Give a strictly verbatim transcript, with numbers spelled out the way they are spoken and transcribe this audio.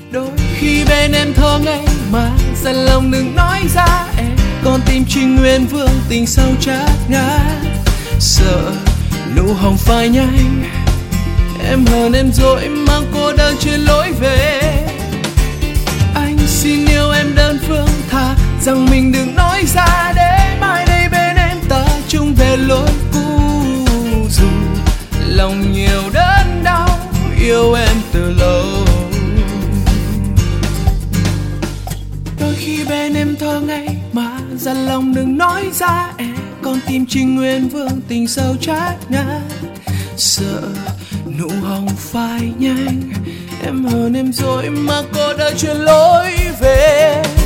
Đôi khi bên em thơ ngây mà dằn lòng đừng nói ra em, con tim chỉ nguyên vương tình sâu chát ngát. Sợ nụ hồng phai nhanh, em hờn em dỗi mang cô đơn trên lối về. Anh xin yêu em đơn phương, thà rằng mình đừng nói ra, để mai đây bên em ta chung về lối cũ. Dù lòng nhiều đớn đau, yêu em từ lâu. Đôi khi bên em thơ ngây mà dằn lòng đừng nói ra em, con tim chỉ nguyên vương tình sâu chát ngát. Sợ nụ hồng phai nhanh, em hờn em dỗi mà cô đơn chuyển lối về.